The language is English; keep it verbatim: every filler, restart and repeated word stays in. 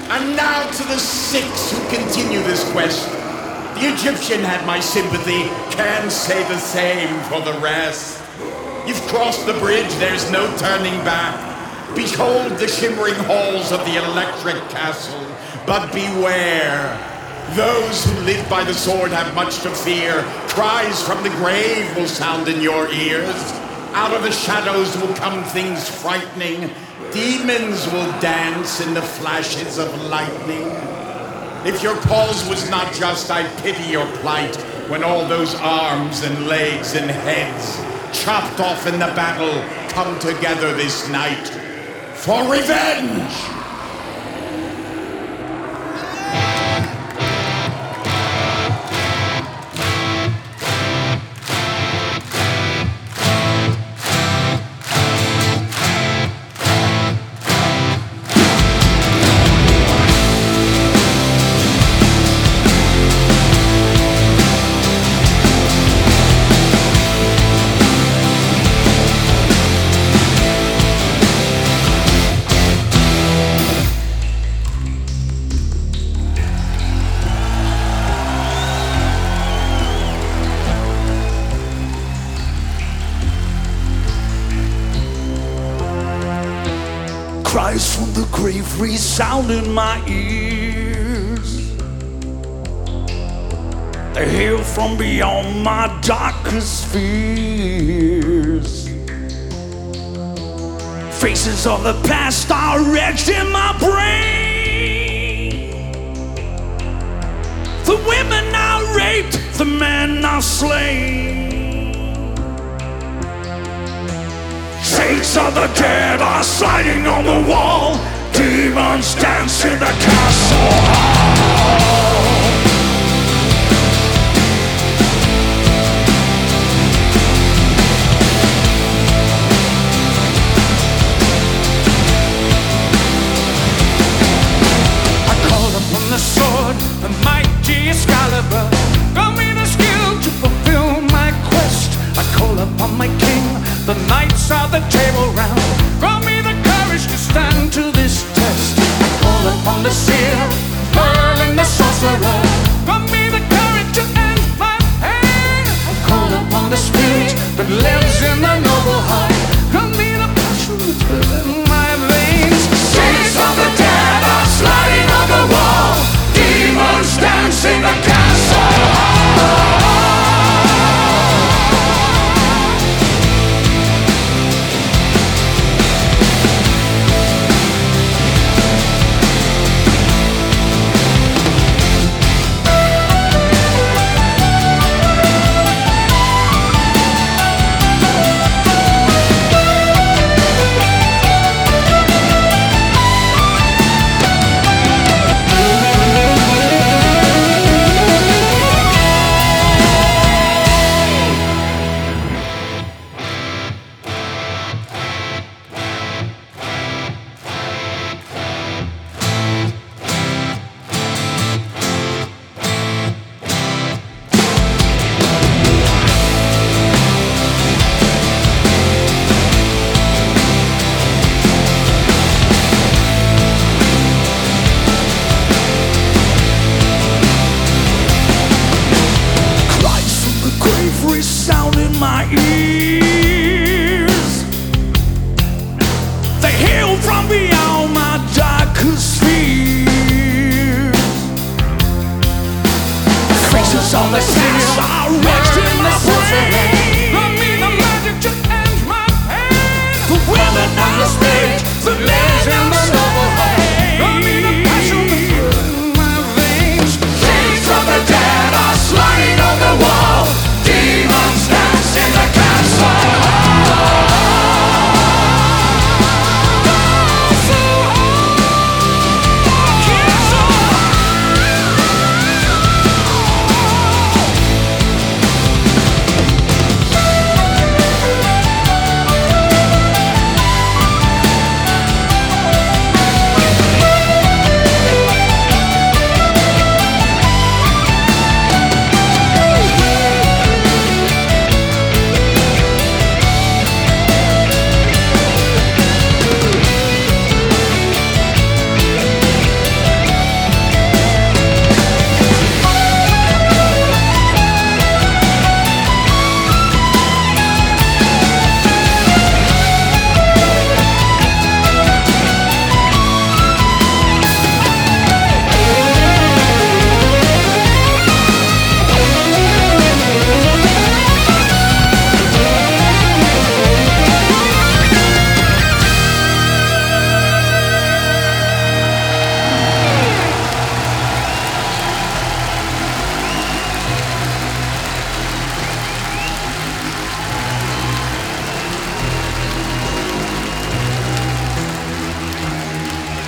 And now to the six who continue this quest. The Egyptian had my sympathy, can say the same for the rest. You've crossed the bridge, there's no turning back. Behold the shimmering halls of the electric castle, but beware. Those who live by the sword have much to fear. Cries from the grave will sound in your ears. Out of the shadows will come things frightening. Demons will dance in the flashes of lightning. If your cause was not just, I'd pity your plight when all those arms and legs and heads chopped off in the battle come together this night for revenge! Cries from the grave resound in my ears. They hail from beyond my darkest fears. Faces of the past are etched in my brain. The women are raped, the men are slain. Saints of the dead are sliding on the wall. Demons dance in the castle hall.